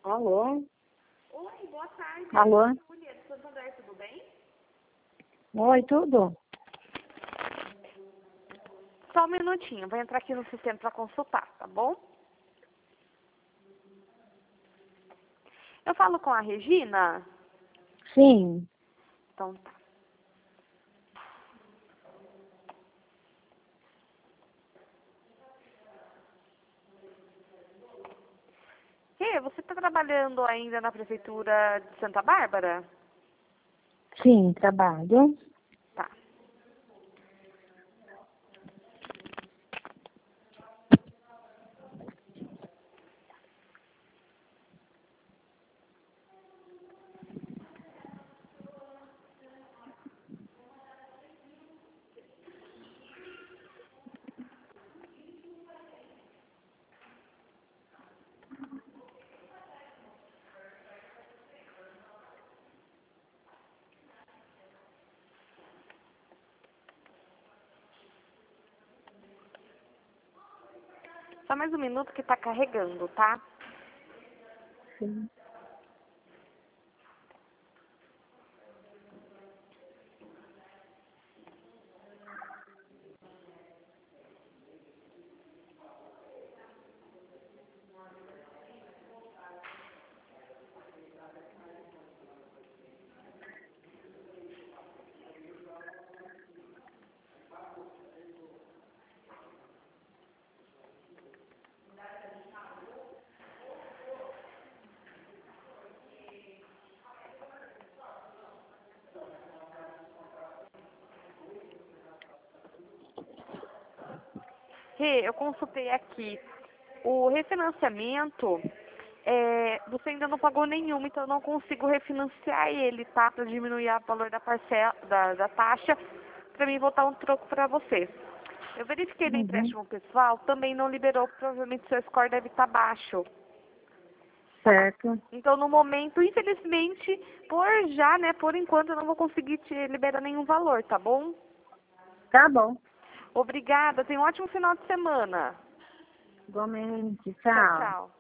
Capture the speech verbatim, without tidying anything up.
Alô? Oi, boa tarde. Alô? Júlia, de Santander, tudo bem? Oi, tudo? Só um minutinho, vou entrar aqui no sistema para consultar, tá bom? Eu falo com a Regina? Sim. Então tá. Rê, você está trabalhando ainda na prefeitura de Santa Bárbara? Sim, trabalho. Tá. Só mais um minuto que tá carregando, tá? Sim. Rê, eu consultei aqui. O refinanciamento, é, você ainda não pagou nenhum, então eu não consigo refinanciar ele, tá? Para diminuir o valor da parcela, da, da taxa, para mim voltar um troco para você. Eu verifiquei no Uhum. empréstimo pessoal, também não liberou, provavelmente seu score deve estar baixo. Certo. Então, no momento, infelizmente, por já, né, por enquanto, eu não vou conseguir te liberar nenhum valor, tá bom? Tá bom. Obrigada, tenha um ótimo final de semana. Igualmente. Tchau, Tchau. tchau.